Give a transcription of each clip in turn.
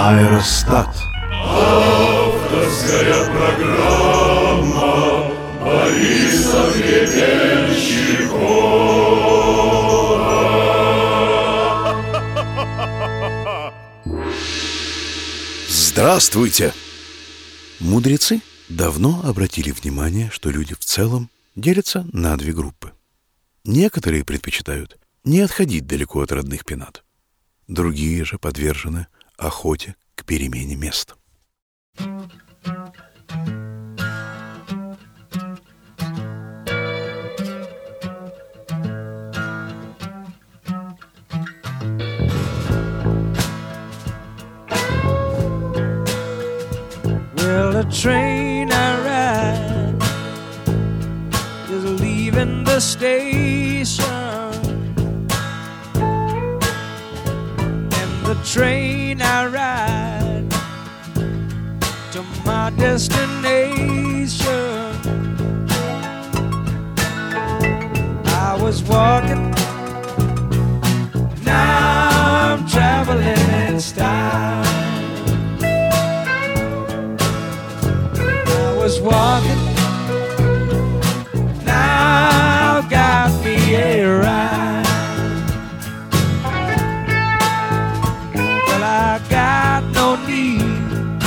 Аэростат. Авторская программа Бориса Гребенщикова. Здравствуйте! Мудрецы давно обратили внимание, что люди в целом делятся на две группы. Некоторые предпочитают не отходить далеко от родных пенат. Другие же подвержены охоте к перемене мест. Well, the train I ride is leaving the station, and the train I ride to my destination. I was walking, now I'm traveling in style. Was walking, now got me a ride. Well, I got no need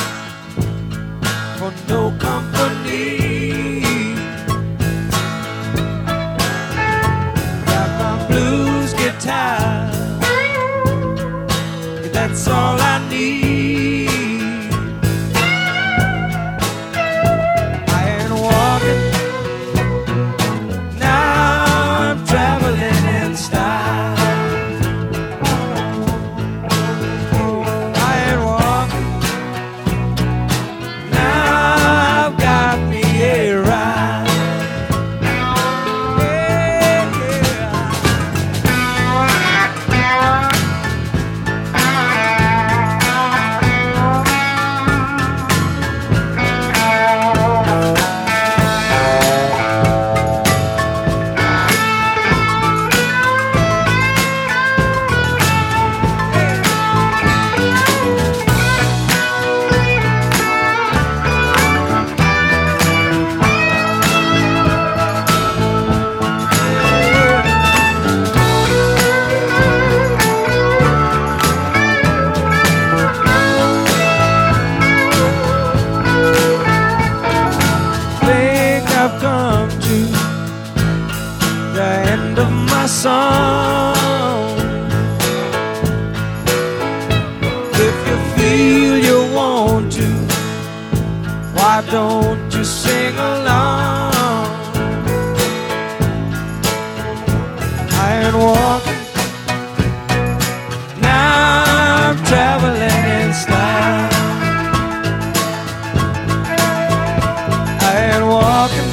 for no company. Got my blues guitar, that's all I need. Song. If you feel you want to, why don't you sing along? I ain't walking, now I'm traveling in style. I ain't walking,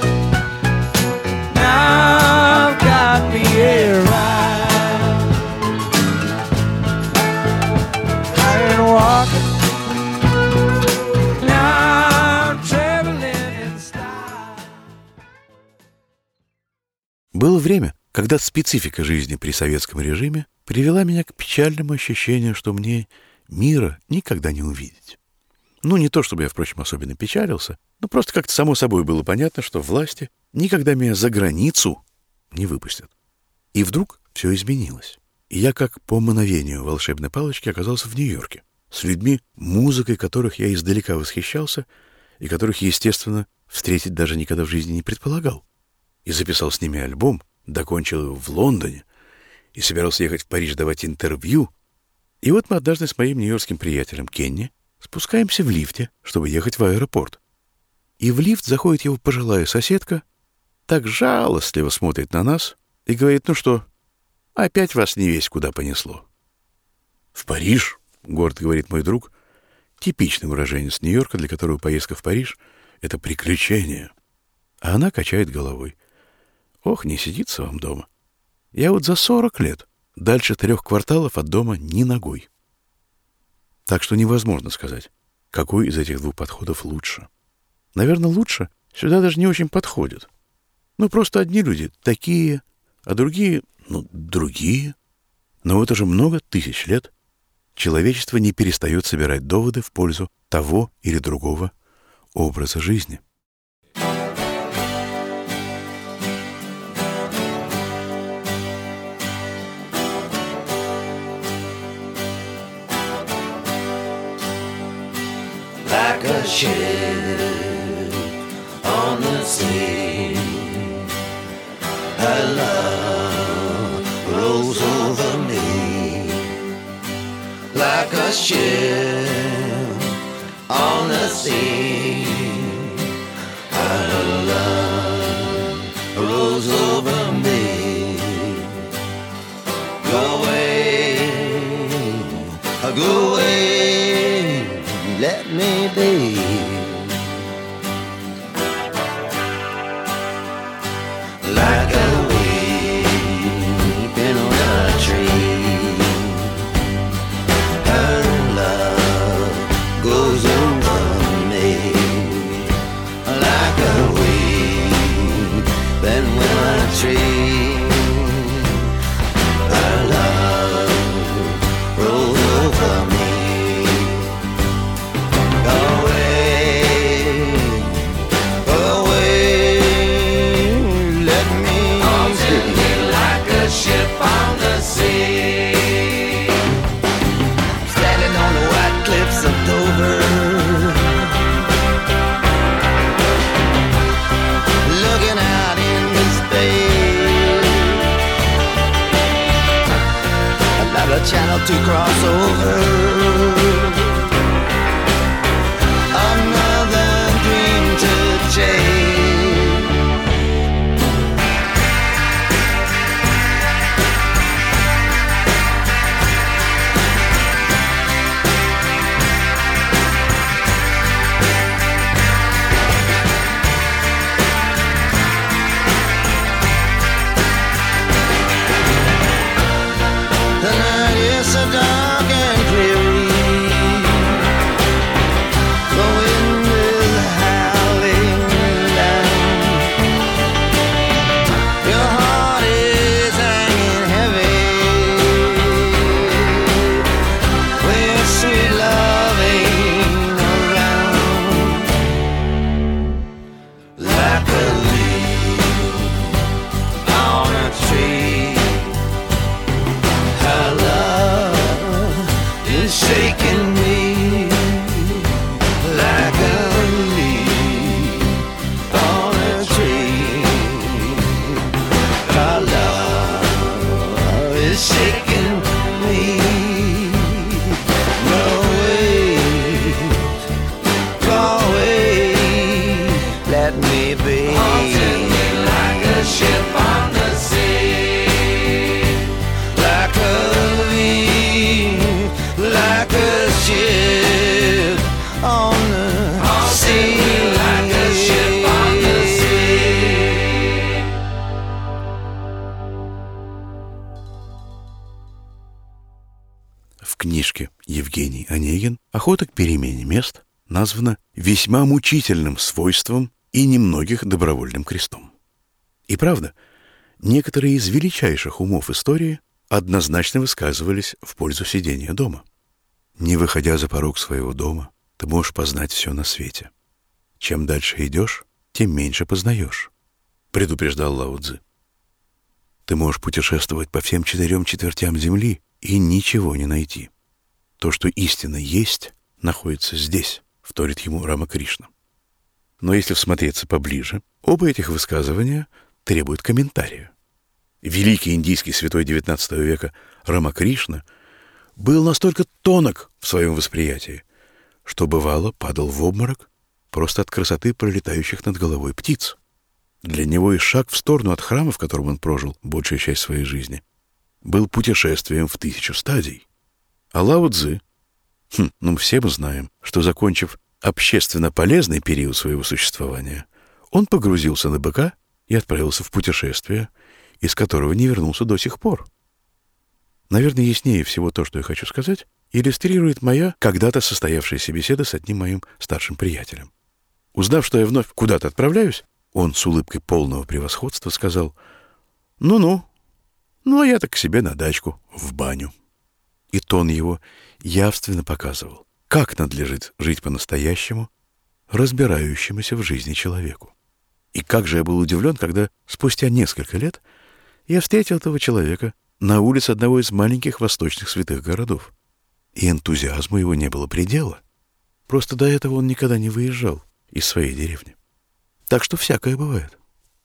Было время, когда специфика жизни при советском режиме привела меня к печальному ощущению, что мне мира никогда не увидеть. Ну, не то чтобы я, впрочем, особенно печалился, но просто как-то само собой было понятно, что власти никогда меня за границу не выпустят. И вдруг все изменилось. И я, как по мановению волшебной палочки, оказался в Нью-Йорке с людьми, музыкой которых я издалека восхищался и которых, естественно, встретить даже никогда в жизни не предполагал. И записал с ними альбом, докончил его в Лондоне и собирался ехать в Париж давать интервью. И вот мы однажды с моим нью-йоркским приятелем Кенни спускаемся в лифте, чтобы ехать в аэропорт. И в лифт заходит его пожилая соседка, так жалостливо смотрит на нас и говорит: «Ну что, опять вас не весть куда понесло». «В Париж», — гордо говорит мой друг, типичный уроженец Нью-Йорка, для которого поездка в Париж — это приключение. А она качает головой: «Ох, не сидится вам дома. Я вот за 40 лет дальше 3 кварталов от дома ни ногой». Так что невозможно сказать, какой из этих двух подходов лучше. Наверное, лучше сюда даже не очень подходит. Ну, просто одни люди такие, а другие, другие. Но это же много тысяч лет. человечество не перестает собирать доводы в пользу того или другого образа жизни. Like a ship on the sea, her love rolls over me. Like a ship on the sea, her love rolls over me. Go away, let me be. Like a weeping willow tree, her love goes over me. Like a weeping willow tree, her love rolls over me. Channel to cross over, another dream to chase. So dark and dreary, the wind is howling down. Your heart is hanging heavy with sweet loving around. Like a leaf on a tree, her love is shaking me. Like a leaf on a tree, her love is shaking me. No way, let me be. Haunting me like a ship on the sea, like a leaf, like a ship on the sea, like a ship on the sea. В книжке Евгений Онегин «Охота к перемене мест» названа весьма мучительным свойством и немногих добровольным крестом. И правда, некоторые из величайших умов истории однозначно высказывались в пользу сидения дома. Не выходя за порог своего дома, ты можешь познать все на свете. Чем дальше идешь, тем меньше познаешь, предупреждал Лао Цзы. Ты можешь путешествовать по всем 4 четвертям земли и ничего не найти. То, что истинно есть, находится здесь, вторит ему Рамакришна. Но если всмотреться поближе, оба этих высказывания требуют комментария. Великий индийский святой XIX века Рамакришна был настолько тонок в своем восприятии, что бывало падал в обморок просто от красоты пролетающих над головой птиц. Для него и шаг в сторону от храма, в котором он прожил большую часть своей жизни, был путешествием в 1000 стадий. А Лао Цзы, все мы знаем, что, закончив общественно полезный период своего существования, он погрузился на быка и отправился в путешествие, из которого не вернулся до сих пор. Наверное, яснее всего то, что я хочу сказать, иллюстрирует моя когда-то состоявшаяся беседа с одним моим старшим приятелем. Узнав, что я вновь куда-то отправляюсь, он с улыбкой полного превосходства сказал: «Ну-ну, а я-то к себе на дачку, в баню». и тон его явственно показывал, как надлежит жить по-настоящему разбирающемуся в жизни человеку. И как же я был удивлен, когда спустя несколько лет я встретил этого человека на улице одного из маленьких восточных святых городов. И энтузиазму его не было предела. Просто до этого он никогда не выезжал из своей деревни. Так что всякое бывает.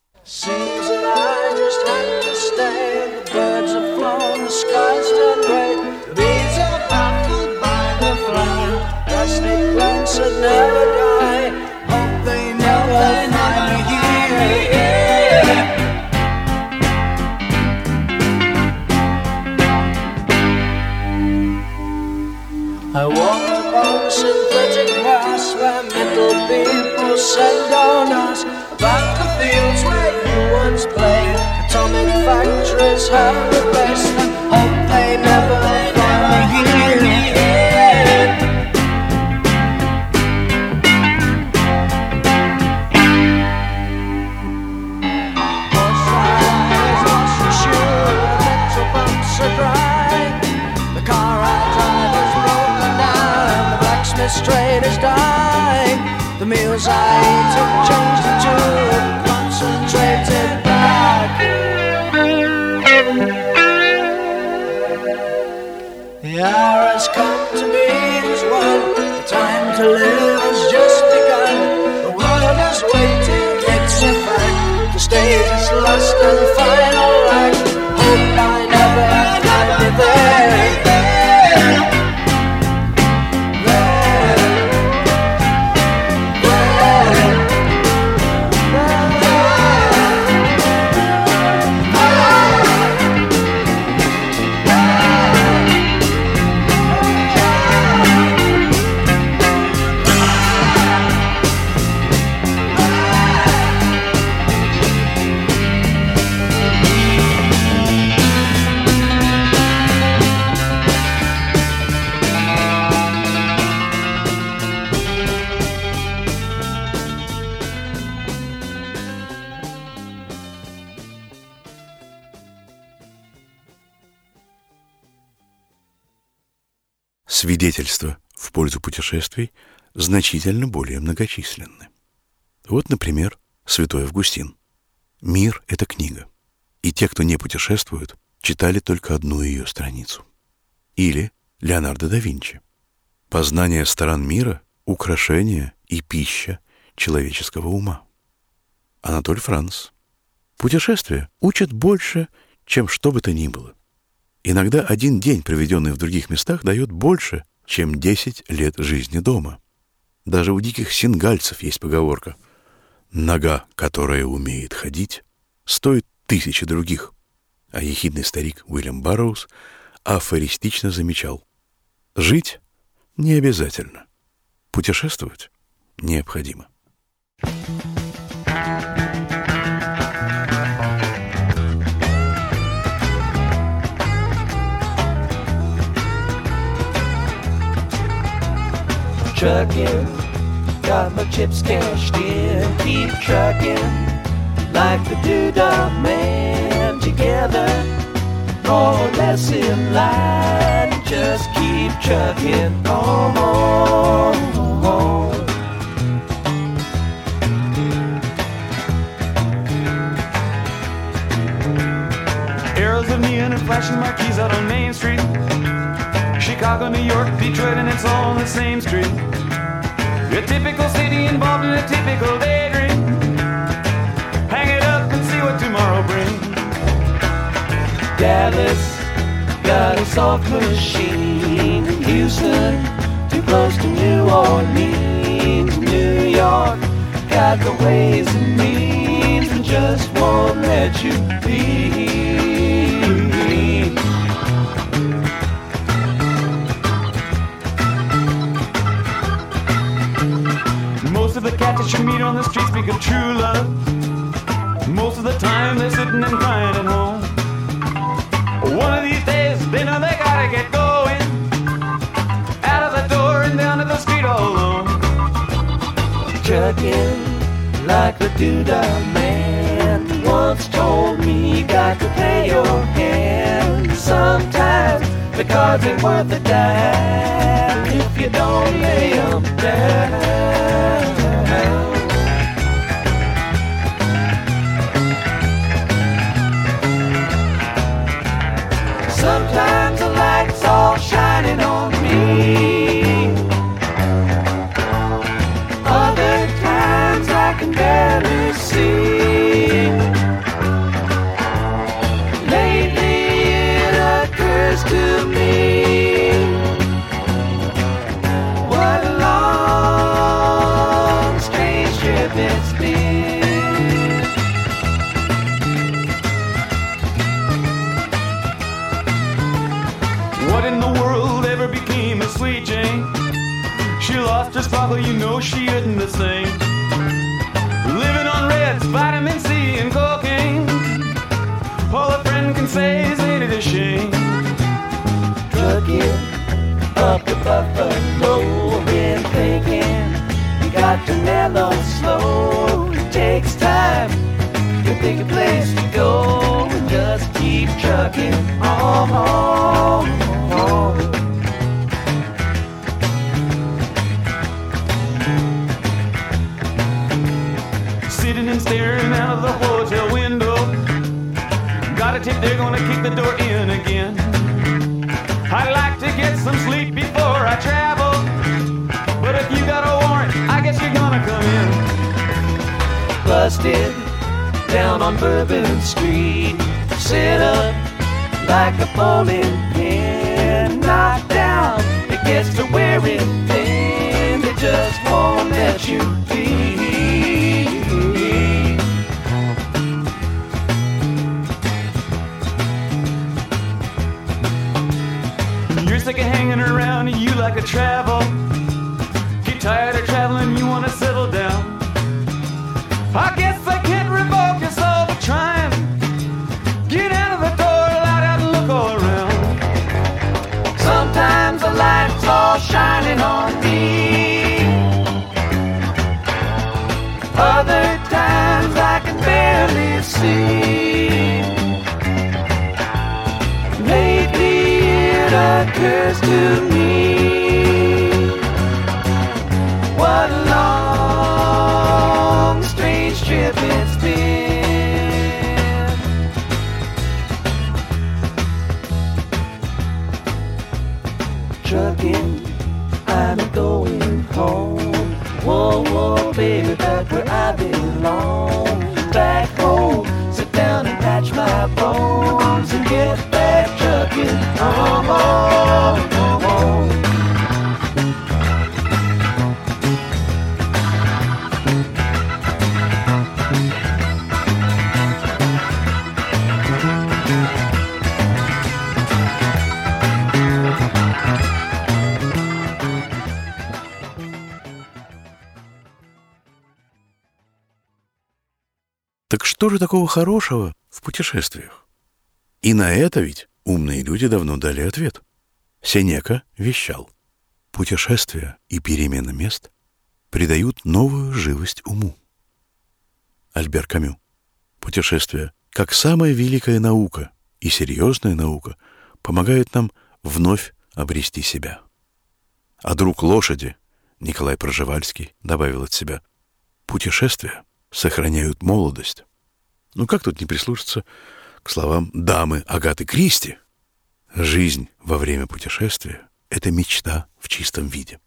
I walked upon synthetic grass where mental people send on us about the fields where you once played. Atomic factories have replaced them. Hope they never find me here. Horse eyes, lost your shoe, the mental bumps are dry. The car I drive is broken down, the blacksmith's trade is dying. The meals I eat have changed into concentrated black. The hour has come to me as one. The time to live has just begun. The world is waiting, it's a fact. The stage is last and final act. Hope I never find me there. Свидетельства в пользу путешествий значительно более многочисленны. Вот, например, святой Августин. «Мир — это книга, и те, кто не путешествуют, читали только одну ее страницу». Или Леонардо да Винчи. «Познание сторон мира — украшение и пища человеческого ума». Анатоль Франц. «Путешествия учат больше, чем что бы то ни было. Иногда один день, проведенный в других местах, дает больше, чем 10 лет жизни дома. Даже у диких сингальцев есть поговорка: нога, которая умеет ходить, стоит 1000 других». А ехидный старик Уильям Барроуз афористично замечал: жить не обязательно, путешествовать необходимо. Trucking, got my chips cashed in. Keep trucking, like the Doodah Man. Together, more or less in line. Just keep trucking on. Arrows of neon and flashing marquees out on Main Street. Chicago, New York, Detroit, and it's all on the same street. A typical city involved in a typical daydream. Hang it up and see what tomorrow brings. Dallas got a soft machine. Houston, too close to New Orleans. New York got the ways and means and just won't let you be. Most of the cats that you meet on the street speak of true love. Most of the time they're sitting and crying at home. One of these days they know they gotta get going. Out of the door and down to the street all alone. Trucking like the Doodah Man once told me, you got to pay your hand. Sometimes The cards ain't worth a dime if you don't lay 'em down. Sometimes the light's all shining on me. Other times I can barely see. Lately it occurs to me, what a long, strange trip it's been. What in the world ever became of Sweet Jane? She lost her sparkle, you know she isn't the same. Living on Reds, vitamin C and cocaine. All a friend can say is ain't it a shame? Trucking up to Buffalo, been thinking you got to mellow slow. It takes time to pick a place to go and just keep trucking on. Sitting and staring out of the hotel window. Got a tip, they're gonna kick the door in again. I'd like to get some sleep before I travel, but if you got a warrant, I guess you're gonna come in. Busted down on Bourbon Street, set up like a bowling pin. Knocked down, it gets to wearing thin. They just won't let you be. You're sick of hanging around, you like to travel. Get tired of traveling, you wanna settle down. I guess I can't revoke your soul for trying. Get out of the door, light out and look all around. Sometimes the light's all shining on me. Other times I can barely see. Lately it occurs to me, what a long, strange trip it's been. Trucking, I'm going home. Whoa, whoa, baby, back where I belong. Back home, sit down and patch my bones and get back trucking. Oh, oh, oh, oh. Так что же такого хорошего в путешествиях? И на это ведь умные люди давно дали ответ. Сенека вещал: путешествия и перемена мест придают новую живость уму. Альбер Камю. Путешествия, как самая великая наука и серьезная наука, помогают нам вновь обрести себя. А друг лошади, Николай Пржевальский, добавил от себя: путешествия сохраняют молодость. Ну как тут не прислушаться к словам дамы Агаты Кристи? Жизнь во время путешествия — это мечта в чистом виде.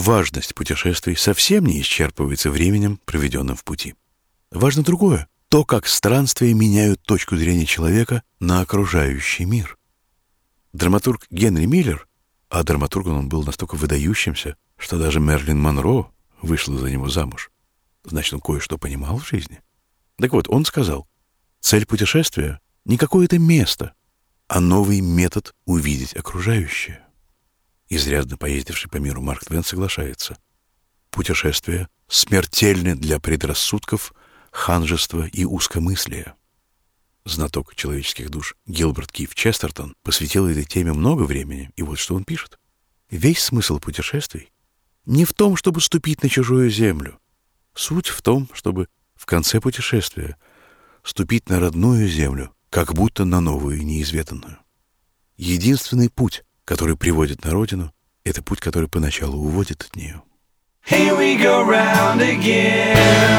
важность путешествий совсем не исчерпывается временем, проведенным в пути. Важно другое — то, как странствия меняют точку зрения человека на окружающий мир. Драматург Генри Миллер, а драматургом он был настолько выдающимся, что даже Мерлин Монро вышла за него замуж. Значит, он кое-что понимал в жизни. Так вот, он сказал, цель путешествия — не какое-то место, а новый метод увидеть окружающее. Изрядно поездивший по миру Марк Твен соглашается. Путешествия смертельны для предрассудков, ханжества и узкомыслия. Знаток человеческих душ Гилберт Киф Честертон посвятил этой теме много времени, и вот что он пишет. Весь смысл путешествий не в том, чтобы ступить на чужую землю. Суть в том, чтобы в конце путешествия ступить на родную землю, как будто на новую неизведанную. Единственный путь, который приводит на родину, это путь, который поначалу уводит от нее. Here we go round again.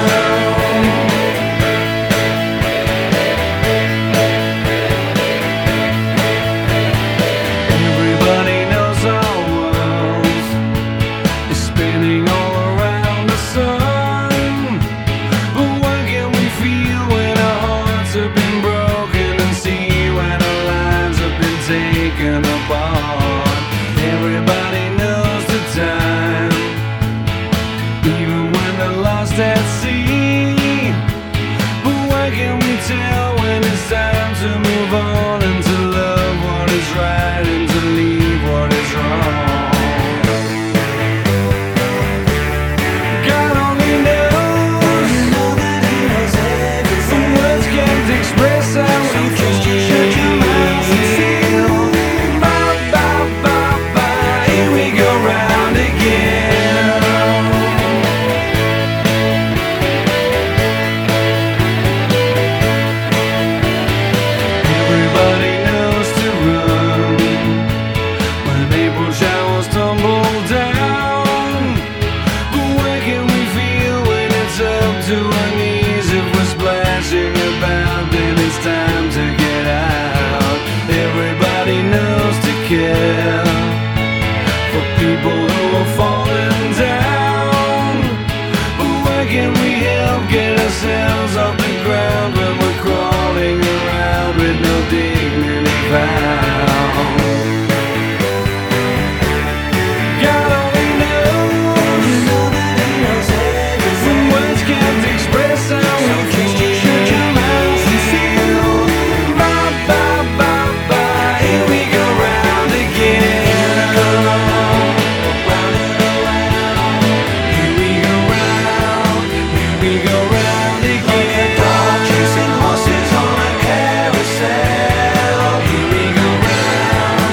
Everybody knows our world is spinning all around the sun. But what can we feel when our hearts have been broken and see when our lives have been taken apart? Everybody knows the time, even when they're lost at sea. But what can we tell when it's time to move on and to love what is right and to leave what is wrong? God only knows, some words can't express how we feel. Bye, bye, bye, bye, here we go round again. Everybody knows to run when April showers tumble down. But where can we feel when it's up to our knees? If we're splashing about, then it's time to get out. Everybody knows to care for people who are falling down. But where can we help get ourselves off the ground when we're crawling around with no dignity found? God only knows, some words can't express how we feel. Bye, bye, bye, bye, here we go round again. Here we go round, here we go round again. Chasing horses on a carousel. Here we go round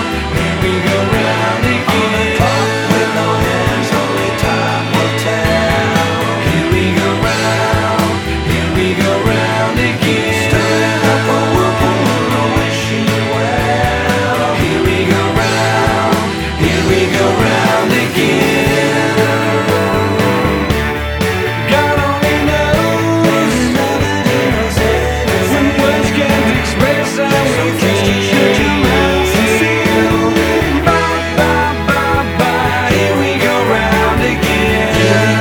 again. With no hands, only time will tell. Here we go round again. Stirring up a whirlpool, wishing you well. Here we go round again. God only knows when words can't express how we feel. Bye, bye, bye, bye, here we go round again.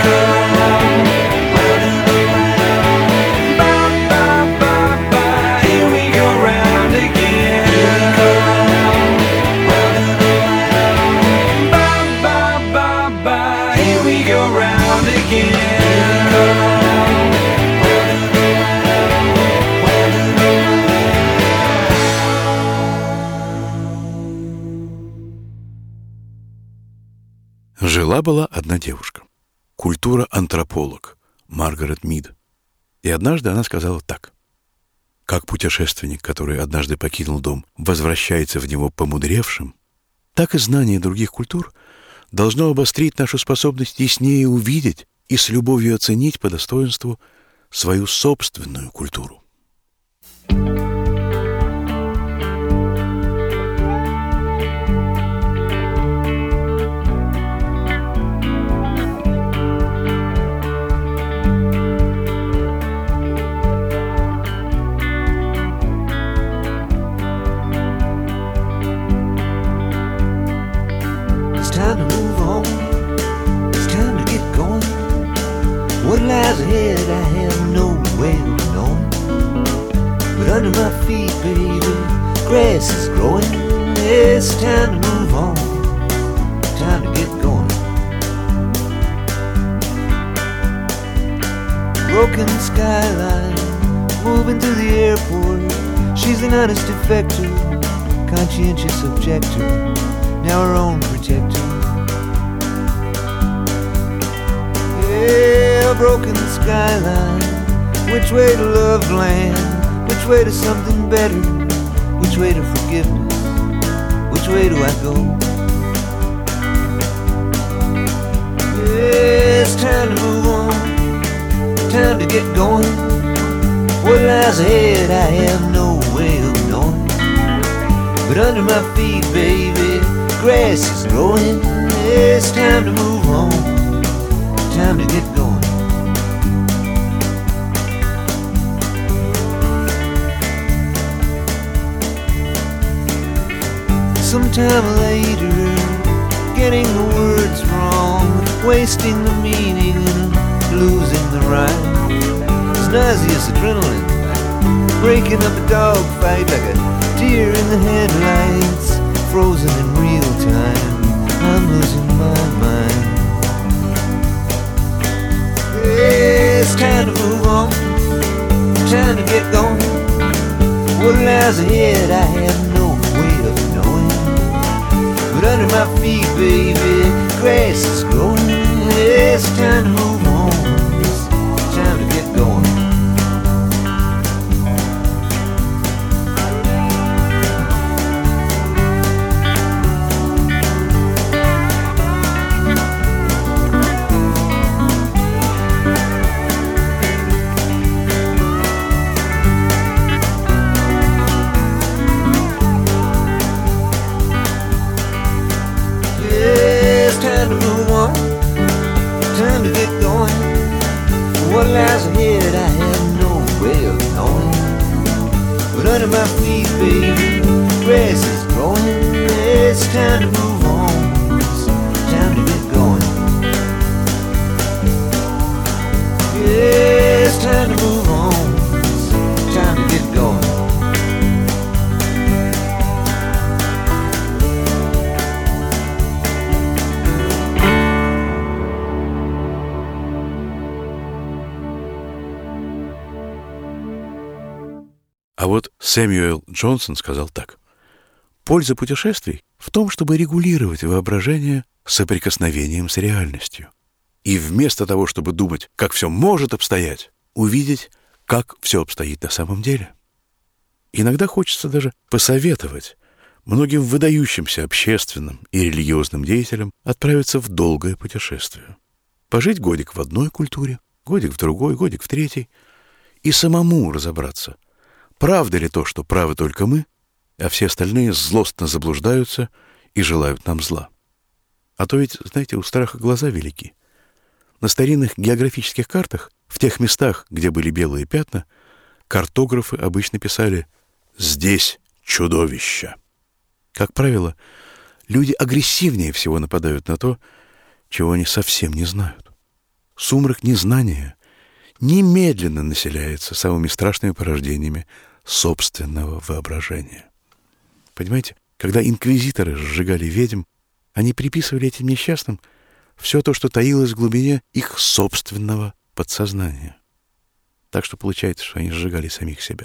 Bye, bye, bye, bye, here we go round again. Bye, bye, bye, bye, here we go round again. Жила-была одна девушка, культура-антрополог Маргарет Мид. И однажды она сказала так. Как путешественник, который однажды покинул дом, возвращается в него помудревшим, так и знание других культур должно обострить нашу способность яснее увидеть и с любовью оценить по достоинству свою собственную культуру. It's time to move on. It's ahead I have no way of knowing. But under my feet, baby, grass is growing. It's time to move on, time to get going. Broken skyline, moving to the airport. She's an honest defector, conscientious objector, now her own protector. Yeah, broken skyline, which way to love land, which way to something better, which way to forgiveness, which way do I go? Yeah, it's time to move on, time to get going. What lies ahead I have no way of knowing. But under my feet, baby, grass is growing. It's time to move on, time to get going. Sometime later, getting the words wrong, wasting the meaning and losing the rhyme. It's nauseous adrenaline, breaking up a dogfight like a deer in the headlights, frozen in real time. I'm losing my mind. It's time to move on, time to get going. What lies ahead I have no way of knowing. But under my feet, baby, grass is growing. It's time to move on, it's time to get going. What lies ahead I have no way of knowing. But under my feet, baby, grass is growing. It's time to move on, it's time to get going. Yeah, it's time to move on, it's time to get going. А вот Сэмюэл Джонсон сказал так: «Польза путешествий в том, чтобы регулировать воображение соприкосновением с реальностью. И вместо того, чтобы думать, как все может обстоять, увидеть, как все обстоит на самом деле». Иногда хочется даже посоветовать многим выдающимся общественным и религиозным деятелям отправиться в долгое путешествие. Пожить годик в одной культуре, годик в другой, годик в третьей, и самому разобраться, правда ли то, что правы только мы, а все остальные злостно заблуждаются и желают нам зла? А то ведь, знаете, у страха глаза велики. На старинных географических картах, в тех местах, где были белые пятна, картографы обычно писали «здесь чудовища». Как правило, люди агрессивнее всего нападают на то, чего они совсем не знают. Сумрак незнания немедленно населяется самыми страшными порождениями собственного воображения. Понимаете, когда инквизиторы сжигали ведьм, они приписывали этим несчастным все то, что таилось в глубине их собственного подсознания. Так что получается, что они сжигали самих себя.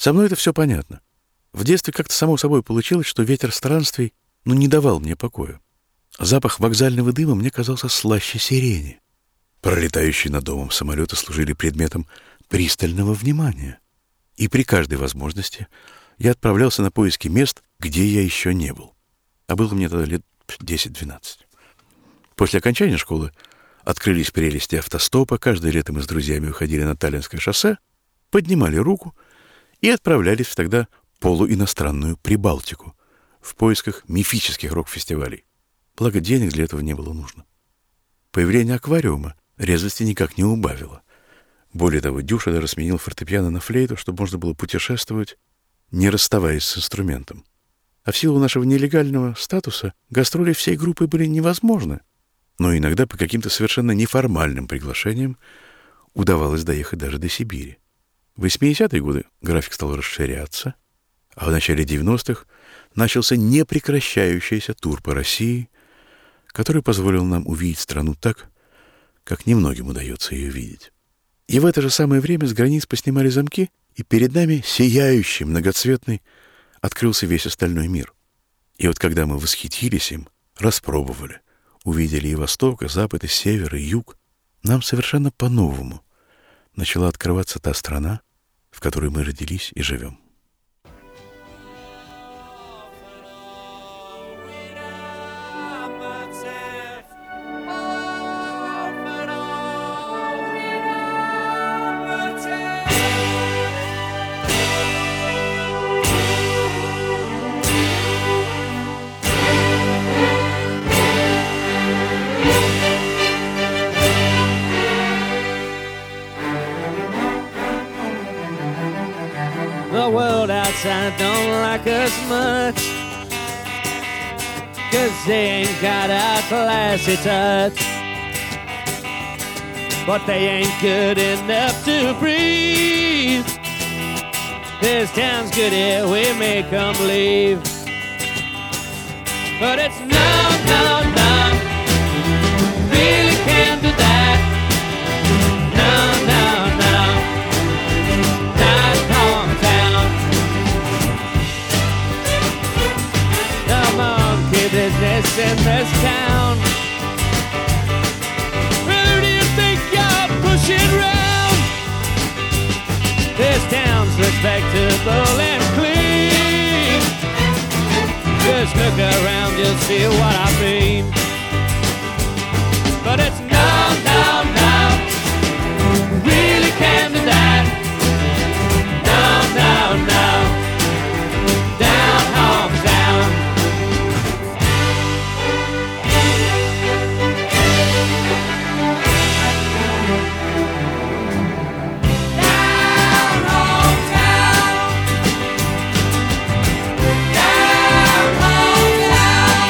Со мной это все понятно. В детстве как-то само собой получилось, что ветер странствий не давал мне покоя. Запах вокзального дыма мне казался слаще сирени. Пролетающие над домом самолеты служили предметом пристального внимания. И при каждой возможности я отправлялся на поиски мест, где я еще не был. А было мне тогда лет 10-12. После окончания школы открылись прелести автостопа, каждое лето мы с друзьями уходили на Таллинское шоссе, поднимали руку и отправлялись в тогда полуиностранную Прибалтику в поисках мифических рок-фестивалей. Благо, денег для этого не было нужно. Появление аквариума резвости никак не убавило. Более того, Дюша даже сменил фортепиано на флейту, чтобы можно было путешествовать, не расставаясь с инструментом. А в силу нашего нелегального статуса гастроли всей группы были невозможны. Но иногда по каким-то совершенно неформальным приглашениям удавалось доехать даже до Сибири. В 80-е годы график стал расширяться, а в начале 90-х начался непрекращающийся тур по России, который позволил нам увидеть страну так, как немногим удается ее видеть. И в это же самое время с границ поснимали замки, и перед нами, сияющий, многоцветный, открылся весь остальной мир. И вот когда мы восхитились им, распробовали, увидели и восток, и запад, и север, и юг, нам совершенно по-новому начала открываться та страна, в которой мы родились и живем. The world outside don't like us much, 'cause they ain't got our classy touch. But they ain't good enough to breathe. This town's good here, we make them leave. But it's no, really can't do that. No, not hometown. The monkey business in this town. Who do you think you're pushing round? This town's respectable and clean. Just look around, you'll see what I mean. But it's no, really can't do that. No, down hometown. Down hometown. Down hometown.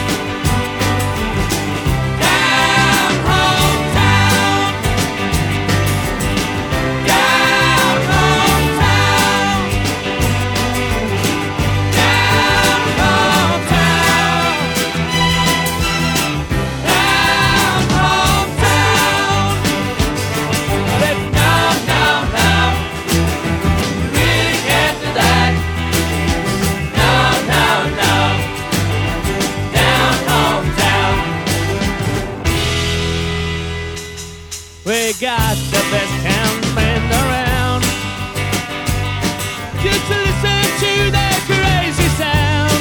Down hometown. Down hometown. Down hometown. Down hometown. But it's no, really can't do that. No, down hometown. We got the best town band around. Good to listen to their crazy sound.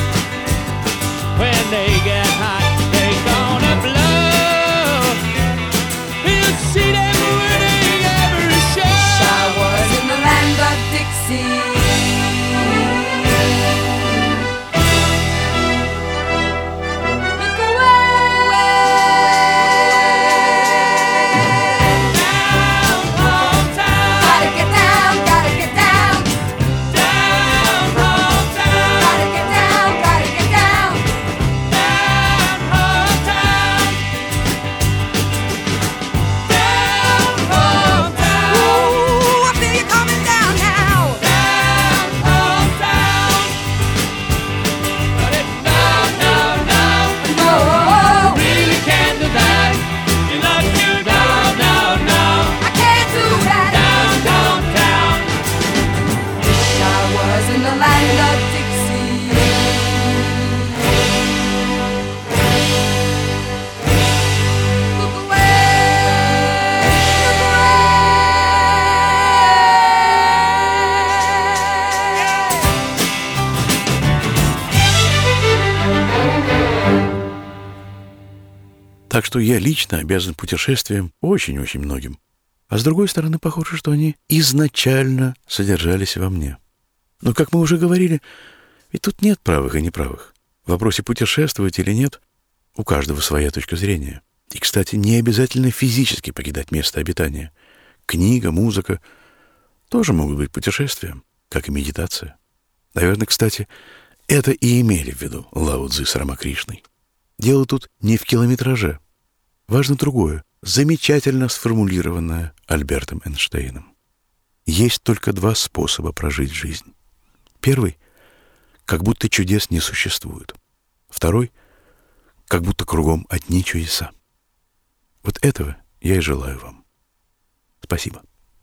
When they get hot, they gonna blow. You'll see them winning every show. I was in the land of Dixie. Look away. Так что я лично обязан путешествиям очень-очень многим. А с другой стороны, похоже, что они изначально содержались во мне. Но, как мы уже говорили, ведь тут нет правых и неправых. В вопросе путешествовать или нет, у каждого своя точка зрения. И, кстати, не обязательно физически покидать место обитания. Книга, музыка тоже могут быть путешествием, как и медитация. Наверное, кстати, это и имели в виду Лао Цзы с Рамакришной. Дело тут не в километраже. Важно другое, замечательно сформулированное Альбертом Эйнштейном. Есть только два способа прожить жизнь. Первый — как будто чудес не существует. Второй — как будто кругом одни чудеса. Вот этого я и желаю вам. Спасибо.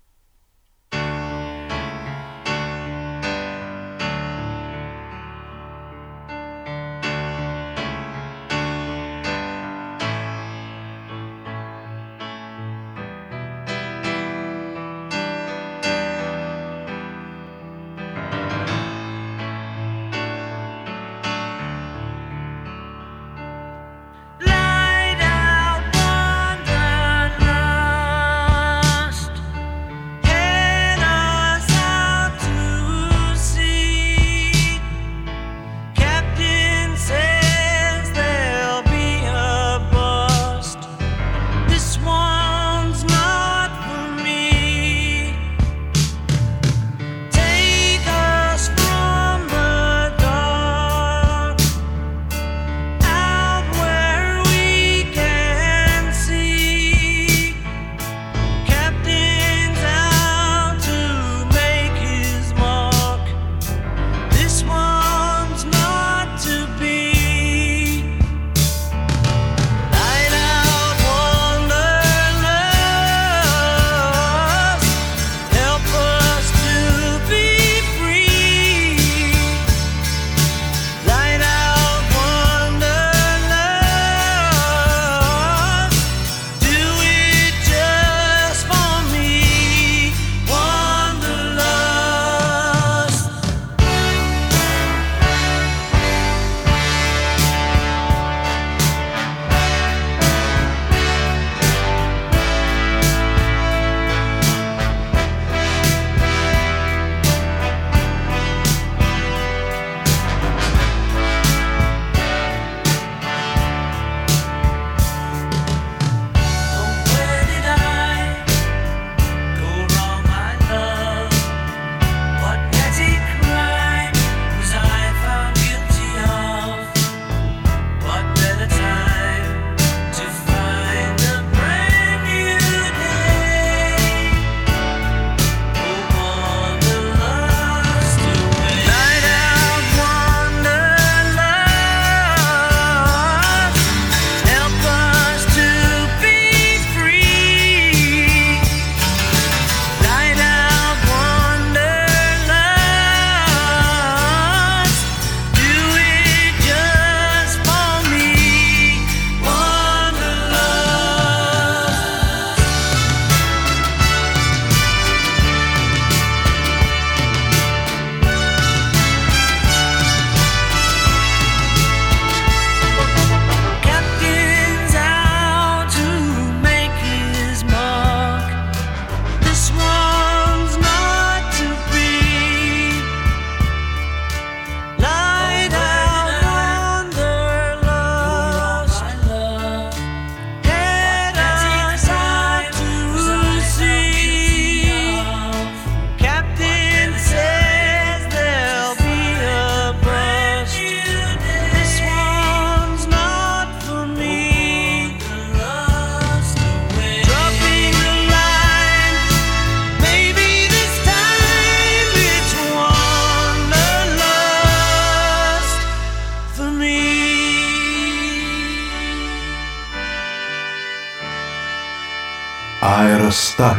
Аэростат.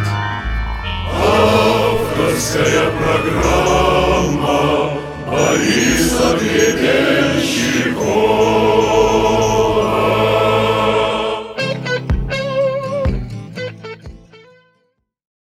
Авторская программа Бориса Гребенщикова.